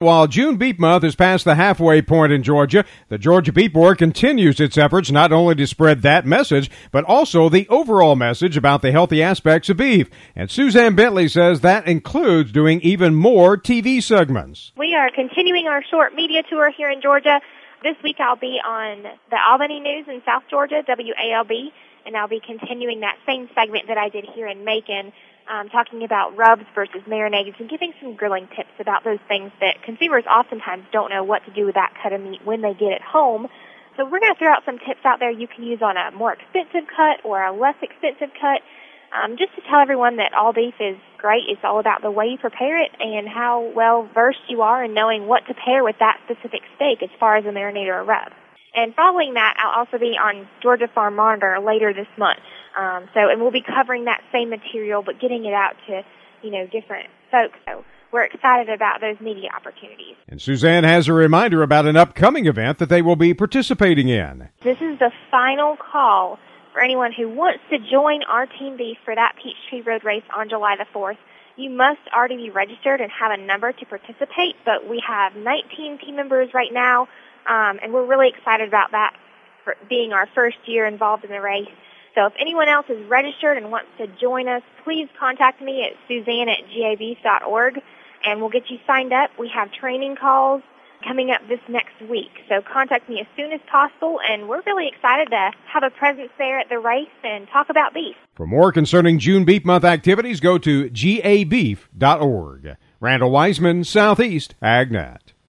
While June Beef Month is past the halfway point in Georgia, the Georgia Beef Board continues its efforts not only to spread that message, but also the overall message about the healthy aspects of beef. And Suzanne Bentley says that includes doing even more TV segments. We are continuing our short media tour here in Georgia. This week I'll be on the Albany News in South Georgia, WALB, and I'll be continuing that same segment that I did here in Macon, talking about rubs versus marinades and giving some grilling tips about those things that consumers oftentimes don't know what to do with that cut of meat when they get it home. So we're going to throw out some tips out there you can use on a more expensive cut or a less expensive cut, just to tell everyone that all beef is great. It's all about the way you prepare it and how well versed you are in knowing what to pair with that specific steak as far as a marinade or a rub. And following that, I'll also be on Georgia Farm Monitor later this month. And we'll be covering that same material, but getting it out to, different folks. So we're excited about those media opportunities. And Suzanne has a reminder about an upcoming event that they will be participating in. This is the final call for anyone who wants to join our Team Beef for that Peachtree Road Race on July the 4th. You must already be registered and have a number to participate, but we have 19 team members right now, and we're really excited about that for being our first year involved in the race. So if anyone else is registered and wants to join us, please contact me at suzanne@gabeef.org, and we'll get you signed up. We have training calls coming up this next week. So contact me as soon as possible, and we're really excited to have a presence there at the race and talk about beef. For more concerning June Beef Month activities, go to gabeef.org. Randall Wiseman, Southeast AgNet.